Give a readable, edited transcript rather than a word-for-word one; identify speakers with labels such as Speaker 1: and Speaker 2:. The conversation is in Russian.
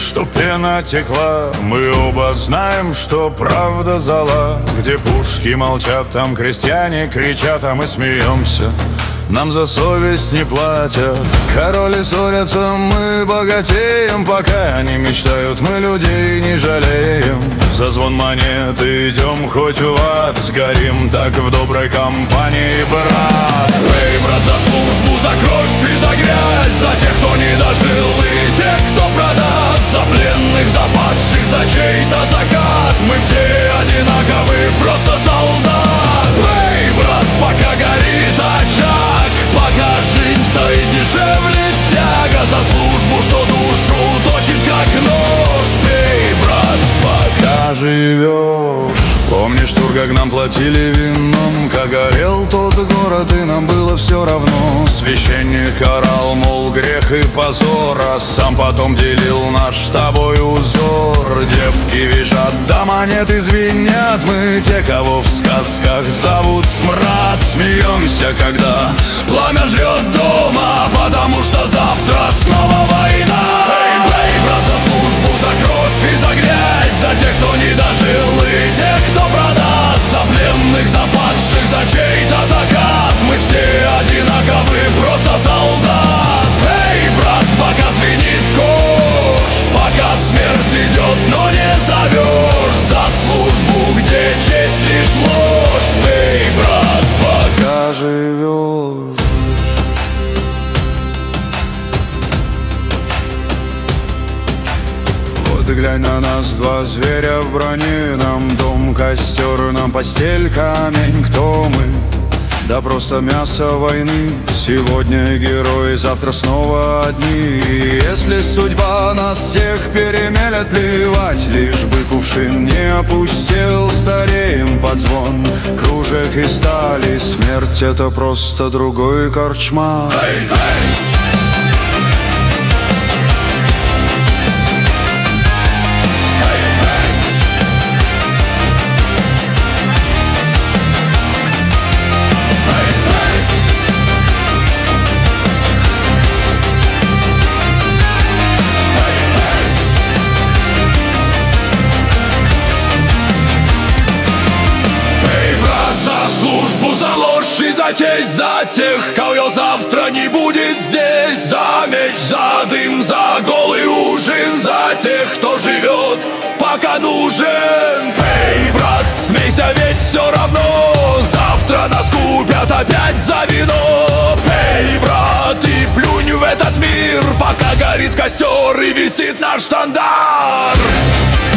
Speaker 1: что пена текла. Мы оба знаем, что правда зола. Где пушки молчат, там крестьяне кричат, а мы смеемся, нам за совесть не платят. Короли ссорятся, мы богатеем, пока они мечтают, мы людей не жалеем. За звон монеты идем хоть в ад, сгорим так в доброй компании, брат.
Speaker 2: Эй, брат, за службу, за кровь и за грязь, за тех, кто не дожил и тех, кто продаст, за пленных, за падших, за чей-то закат. Мы все одинаковы, просто солдат. Эй, брат, пока горит очаг, пока жизнь стоит дешевле стяга, за службу, что душу точит как нож. Пей, брат, пока
Speaker 1: живешь. Помнишь тур, как нам платили вином, как горел тот город, и нам было все равно. Священник орал, мол, грех и позор, а сам потом делил наш с тобой узор. Девки визжат, да монеты звенят, мы те, кого в сказках зовут смрад. Смеемся, когда пламя жрет дома, потому что завтра снова война.
Speaker 2: Эй, брат, за службу, за кровь и за грязь, за тех, кто не дожил и тех, кто продаст, за пленных, за падших, за чей-то закат. Мы все одинаковы, просто солдат. Эй, брат, пока звенит кош, пока смерть идет, но не зовешь, за службу, где честь лишь ложь. Эй, брат,
Speaker 1: пока живешь. Вот глянь на нас, два зверя в броне. Нам дом, костер, нам постель, камень. Кто мы? Да просто мясо войны. Сегодня герои, завтра снова одни. И если судьба нас всех перемелет, плевать, лишь бы кувшин не опустел. Стареем под звон кружек и стали. Смерть — это просто другой корчма.
Speaker 2: за честь, за тех, кого завтра не будет здесь, за меч, за дым, за голый ужин, за тех, кто живет, пока нужен. Эй, брат, смейся, ведь все равно завтра нас купят опять за вино. Эй, брат, и плюнь в этот мир, пока горит костер и висит наш штандарт.